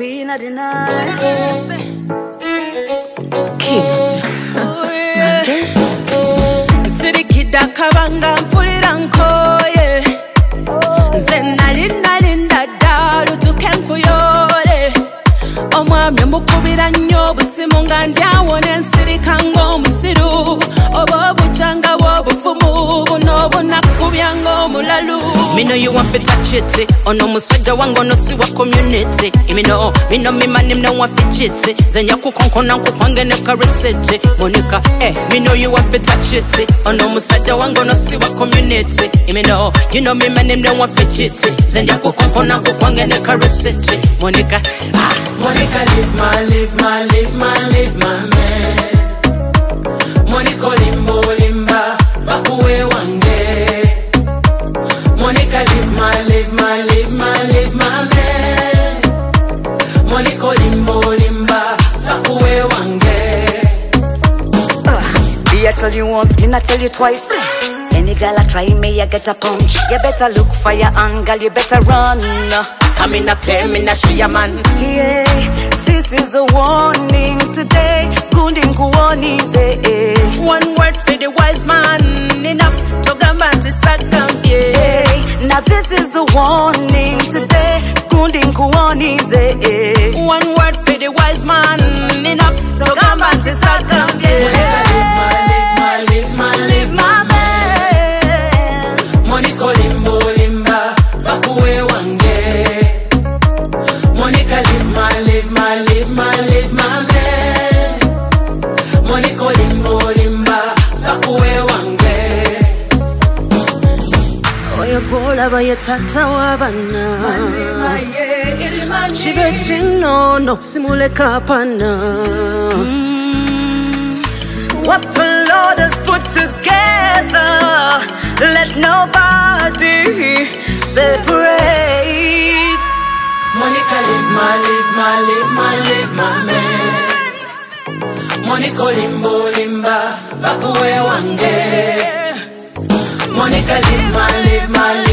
queen of the night. King City kid akabanga mpulira nkoye nze nalinda dalu tukenkuyole omwami mukubira nnyo obusimu nga ndyawona ensirika ng'omusiru oba obujanga bw'obufumu buno bunakubya ng'omulalu. Me know you want to touch it, ono musajja wange ono si wa community. Me know me man him no want to chit, zenya kukonkona nkukwange ne caresset. Monica, me know you want to touch it, ono musajja wange ono si wa community. Me know you know me man him no want to chit, zenya kukonkona nkukwange ne caresset. Monica, Monica, live my man. Monica, limba, vakuwe wange. Monica, live my man. Monica, limba, vakuwe wange. I tell you once, me not tell you twice. Any girl I try me, I get a punch. You better look for your hand, girl, you better run. come in a play, me not she a man. Yeah, this is a warning today. Gundin kuoni ze. One word for the wise man, enough to gamba to sagam. Yeah, now this is a warning today. Gundin kuoni ze. one word for the wise man, enough to gamba to sagam. Yeah, Live my man. Monica, limba, vakuwe wange. Monica, live my man. Monica, limba, vakuwe wange. oyo golaba ye tata wabana. Chibe chinono simuleka pana. What the Lord has put together, let nobody separate. Monica, live my man. Monica, limba, vakuwe wange. Monica, live my